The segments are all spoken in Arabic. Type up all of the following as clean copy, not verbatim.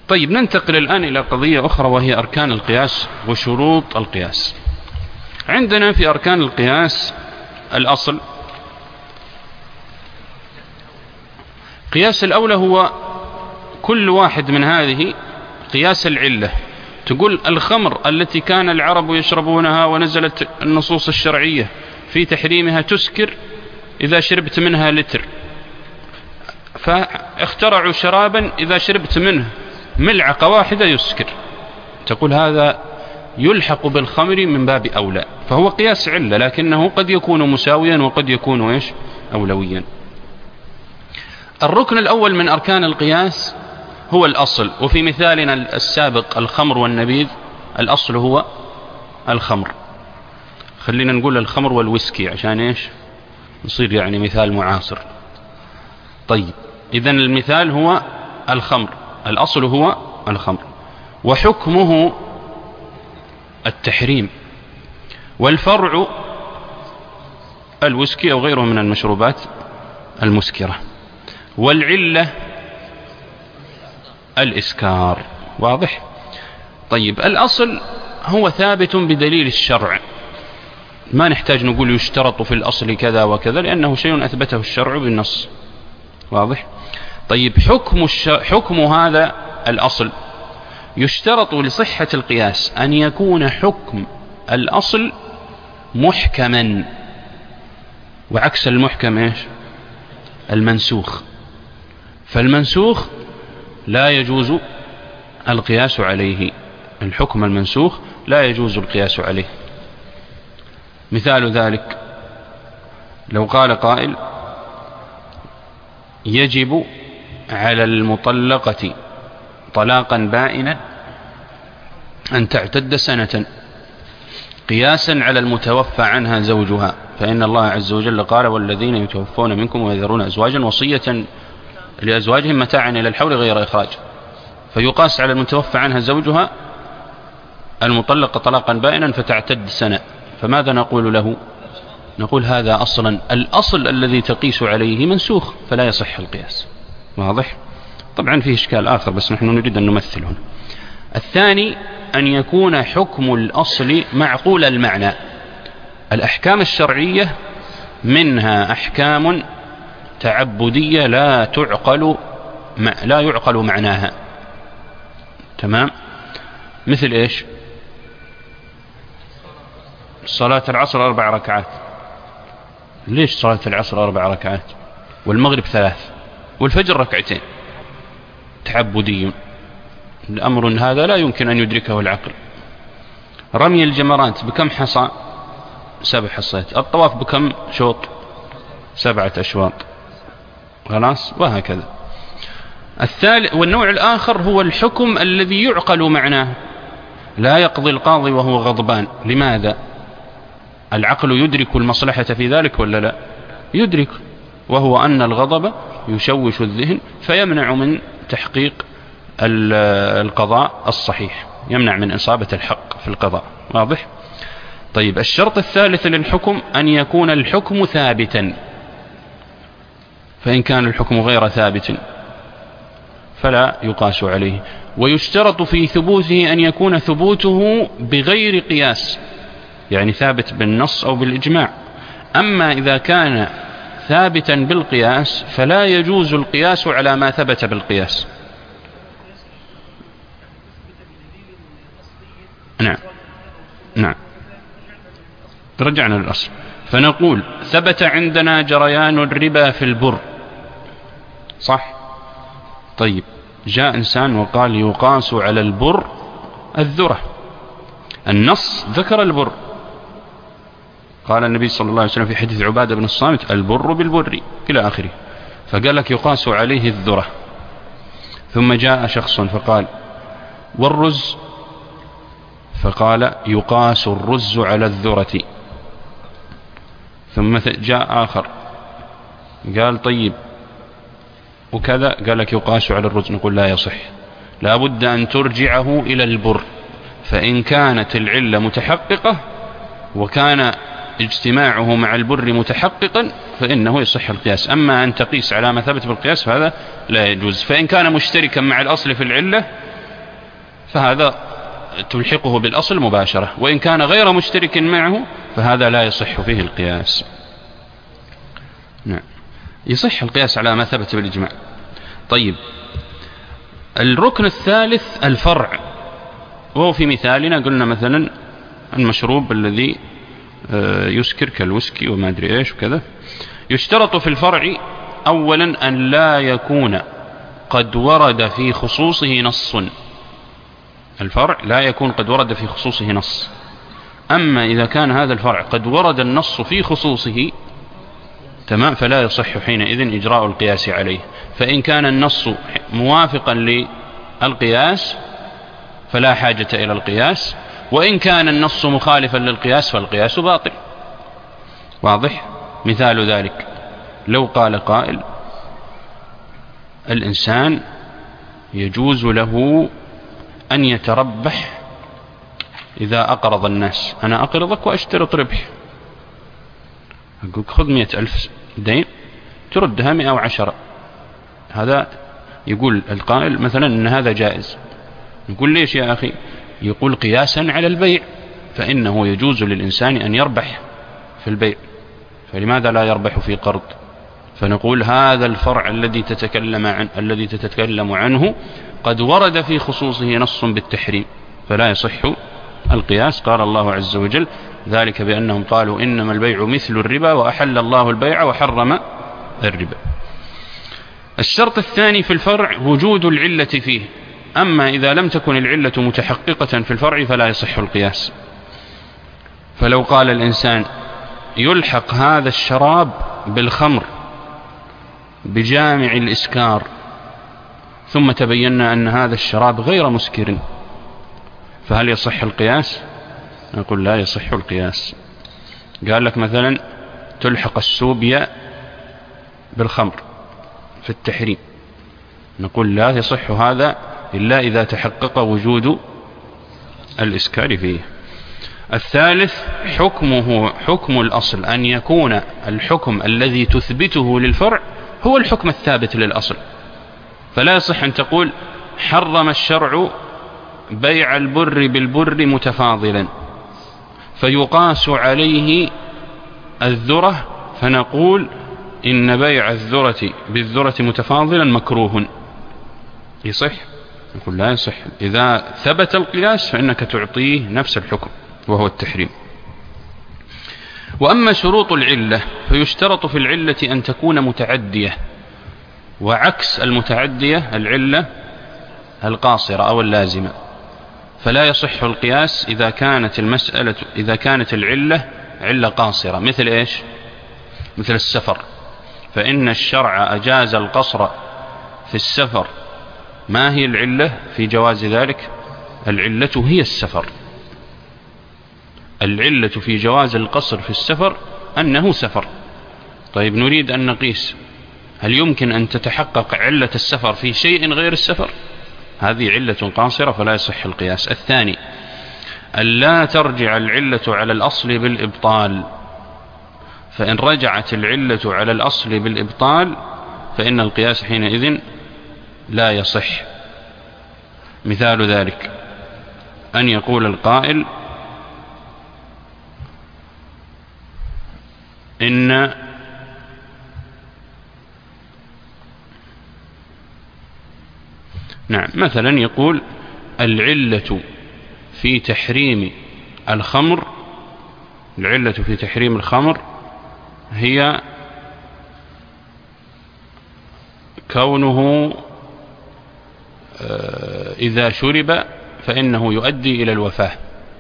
طيب ننتقل الآن إلى قضية أخرى، وهي أركان القياس وشروط القياس. عندنا في أركان القياس الأصل. قياس الأولى هو كل واحد من هذه. قياس العلة تقول الخمر التي كان العرب يشربونها ونزلت النصوص الشرعية في تحريمها تسكر إذا شربت منها لتر، فاخترعوا شرابا إذا شربت منه ملعقة واحدة يسكر، تقول هذا يلحق بالخمر من باب أولى، فهو قياس علة لكنه قد يكون مساويا وقد يكون أولويا. الركن الأول من أركان القياس هو الأصل، وفي مثالنا السابق الخمر والنبيذ الأصل هو الخمر. خلينا نقول الخمر والويسكي عشان نصير يعني مثال معاصر. طيب إذن المثال هو الخمر، الأصل هو الخمر، وحكمه التحريم، والفرع الويسكي أو غيره من المشروبات المسكرة، والعلة الإسكار. واضح؟ طيب الأصل هو ثابت بدليل الشرع، ما نحتاج نقول يشترط في الأصل كذا وكذا، لأنه شيء أثبته الشرع بالنص. واضح؟ طيب حكم هذا الأصل يشترط لصحة القياس أن يكون حكم الأصل محكما، وعكس المحكم المنسوخ، فالمنسوخ لا يجوز القياس عليه، الحكم المنسوخ لا يجوز القياس عليه. مثال ذلك لو قال قائل يجب على المطلقة طلاقا بائنا أن تعتد سنة قياسا على المتوفى عنها زوجها، فإن الله عز وجل قال والذين يتوفون منكم ويذرون أزواجا وصية لأزواجهم متاعا إلى الحول غير إخراج، فيقاس على المتوفى عنها زوجها المطلقة طلاقا بائنا فتعتد سنة. فماذا نقول له؟ نقول هذا أصلا الأصل الذي تقيس عليه منسوخ فلا يصح القياس. واضح؟ طبعا فيه إشكال آخر بس نحن نريد أن نمثل هنا. الثاني أن يكون حكم الأصل معقول المعنى. الأحكام الشرعية منها أحكام تعبدية لا يعقل معناها. تمام؟ مثل صلاة العصر 4 ركعات. ليش صلاة العصر 4 ركعات والمغرب 3 والفجر 2 ركعتين؟ تعبدي، الأمر هذا لا يمكن أن يدركه العقل. رمي الجمرات بكم حصى؟ 7 حصيات. الطواف بكم شوط؟ 7 أشواط. خلاص؟ وهكذا. والنوع الآخر هو الحكم الذي يعقل معناه، لا يقضي القاضي وهو غضبان. لماذا؟ العقل يدرك المصلحة في ذلك ولا لا؟ يدرك، وهو أن الغضب يشوش الذهن فيمنع من تحقيق القضاء الصحيح، يمنع من إصابة الحق في القضاء. واضح؟ طيب الشرط الثالث للحكم أن يكون الحكم ثابتا، فإن كان الحكم غير ثابت فلا يقاس عليه. ويشترط في ثبوته أن يكون ثبوته بغير قياس، يعني ثابت بالنص أو بالإجماع. أما إذا كان ثابتا بالقياس فلا يجوز القياس على ما ثبت بالقياس. نعم رجعنا للأصل، فنقول ثبت عندنا جريان الربا في البر، صح؟ طيب جاء إنسان وقال يقاس على البر الذرة، النص ذكر البر، قال النبي صلى الله عليه وسلم في حديث عبادة بن الصامت البر بالبر إلى آخره، فقال لك يقاس عليه الذرة. ثم جاء شخص فقال والرز، فقال يقاس الرز على الذرة. ثم جاء آخر قال طيب وكذا، قال لك يقاس على الرز. نقول لا يصح، لا بد أن ترجعه إلى البر، فإن كانت العلة متحققة وكان اجتماعه مع البر متحققا فإنه يصح القياس. أما أن تقيس على ما ثبت بالقياس فهذا لا يجوز. فإن كان مشتركا مع الأصل في العلة فهذا تلحقه بالأصل مباشرة، وإن كان غير مشترك معه فهذا لا يصح فيه القياس. نعم، يصح القياس على ما ثبت بالإجماع. طيب، الركن الثالث الفرع، وهو في مثالنا قلنا مثلا المشروب الذي يسكر كالويسكي وما أدري إيش وكذا، يشترط في الفرع أولا أن لا يكون قد ورد في خصوصه نص. الفرع لا يكون قد ورد في خصوصه نص. أما إذا كان هذا الفرع قد ورد النص في خصوصه تمام، فلا يصح حينئذ إجراء القياس عليه. فإن كان النص موافقا للقياس فلا حاجة إلى القياس، وإن كان النص مخالفا للقياس فالقياس باطل. واضح؟ مثال ذلك لو قال قائل الإنسان يجوز له أن يتربح إذا أقرض الناس، أنا أقرضك وأشترط ربح، أقول خذ 100,000 دين تردها 110. هذا يقول القائل مثلا أن هذا جائز. يقول ليش يا أخي؟ يقول قياسا على البيع، فإنه يجوز للإنسان أن يربح في البيع، فلماذا لا يربح في قرض؟ فنقول هذا الفرع الذي تتكلم عنه قد ورد في خصوصه نص بالتحريم، فلا يصح القياس. قال الله عز وجل ذلك بأنهم قالوا إنما البيع مثل الربا وأحل الله البيع وحرم الربا. الشرط الثاني في الفرع وجود العلة فيه، أما إذا لم تكن العلة متحققة في الفرع فلا يصح القياس. فلو قال الإنسان يلحق هذا الشراب بالخمر بجامع الإسكار، ثم تبينا أن هذا الشراب غير مسكر، فهل يصح القياس؟ نقول لا يصح القياس. قال لك مثلا تلحق السوبيا بالخمر في التحريم، نقول لا يصح هذا إلا إذا تحقق وجود الإسكار فيه. الثالث حكمه حكم الأصل، أن يكون الحكم الذي تثبته للفرع هو الحكم الثابت للأصل. فلا يصح أن تقول حرم الشرع بيع البر بالبر متفاضلا فيقاس عليه الذرة فنقول إن بيع الذرة بالذرة متفاضلا مكروه. يصح؟ نقول لا يصح. إذا ثبت القياس فإنك تعطيه نفس الحكم وهو التحريم. وأما شروط العلة فيشترط في العلة أن تكون متعدية، وعكس المتعدية العلة القاصرة أو اللازمة. فلا يصح القياس إذا كانت العلة علة قاصرة. مثل إيش؟ مثل السفر، فإن الشرع أجاز القصر في السفر. ما هي العلة في جواز ذلك؟ العلة هي السفر. العلة في جواز القصر في السفر أنه سفر. طيب نريد أن نقيس، هل يمكن أن تتحقق علة السفر في شيء غير السفر؟ هذه علة قاصرة فلا يصح القياس. الثاني ألا ترجع العلة على الأصل بالإبطال، فإن رجعت العلة على الأصل بالإبطال فإن القياس حينئذ لا يصح. مثال ذلك أن يقول القائل إن مثلا يقول العلة في تحريم الخمر، العلة في تحريم الخمر هي كونه إذا شرب فإنه يؤدي إلى الوفاة.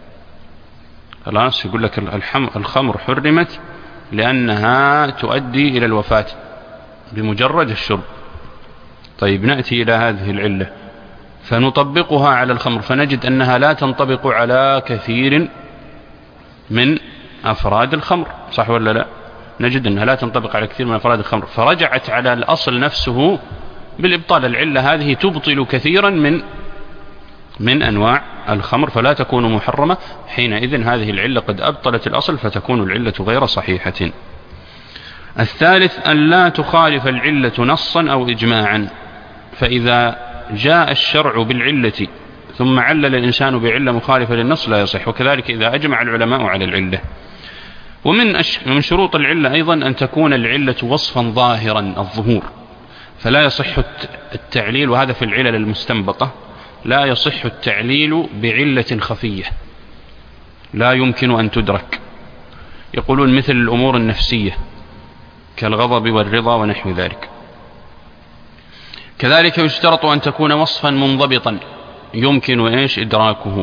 خلاص، يقول لك الخمر حرمت لأنها تؤدي إلى الوفاة بمجرد الشرب. طيب نأتي إلى هذه العلة فنطبقها على الخمر فنجد أنها لا تنطبق على كثير من أفراد الخمر، صح ولا لا؟ نجد أنها لا تنطبق على كثير من أفراد الخمر، فرجعت على الأصل نفسه بالإبطال. العلة هذه تبطل كثيرا من أنواع الخمر فلا تكون محرمة. حينئذ هذه العلة قد أبطلت الأصل فتكون العلة غير صحيحة. الثالث أن لا تخالف العلة نصا أو إجماعا، فإذا جاء الشرع بالعلة ثم علل الإنسان بعلة مخالفة للنص لا يصح. وكذلك إذا أجمع العلماء على العلة. ومن شروط العلة أيضا أن تكون العلة وصفا ظاهرا الظهور، فلا يصح التعليل، وهذا في العلل المستنبطة، لا يصح التعليل بعلة خفية لا يمكن أن تدرك. يقولون مثل الأمور النفسية كالغضب والرضا ونحو ذلك. كذلك يشترط أن تكون وصفا منضبطا يمكن إدراكه،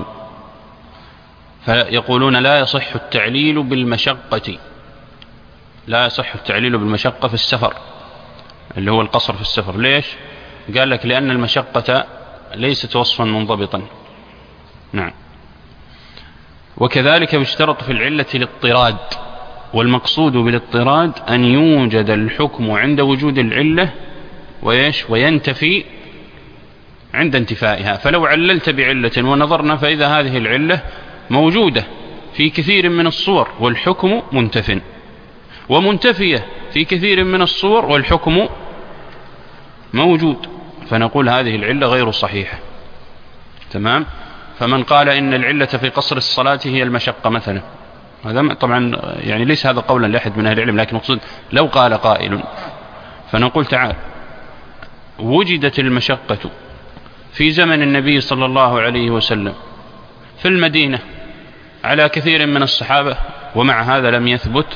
فيقولون لا يصح التعليل بالمشقة، لا يصح التعليل بالمشقة في السفر، اللي هو القصر في السفر. ليش؟ قال لك لأن المشقة ليست وصفا منضبطا. نعم. وكذلك يشترط في العلة الاضطراد، والمقصود بالاضطراد أن يوجد الحكم عند وجود العلة وينتفي عند انتفائها. فلو عللت بعلة ونظرنا فإذا هذه العلة موجودة في كثير من الصور والحكم منتف، ومنتفية في كثير من الصور والحكم موجود، فنقول هذه العلة غير صحيحة. تمام. فمن قال إن العلة في قصر الصلاة هي المشقة مثلا، هذا طبعا يعني ليس هذا قولا لأحد من أهل العلم، لكن مقصود لو قال قائل فنقول تعال، وجدت المشقة في زمن النبي صلى الله عليه وسلم في المدينة على كثير من الصحابة، ومع هذا لم يثبت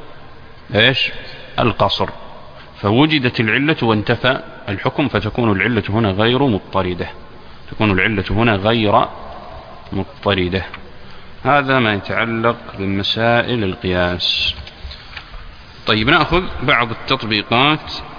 القصر، فوجدت العلة وانتفى الحكم، فتكون العلة هنا غير مضطردة، تكون العلة هنا غير مضطردة. هذا ما يتعلق بمسائل القياس. طيب، نأخذ بعض التطبيقات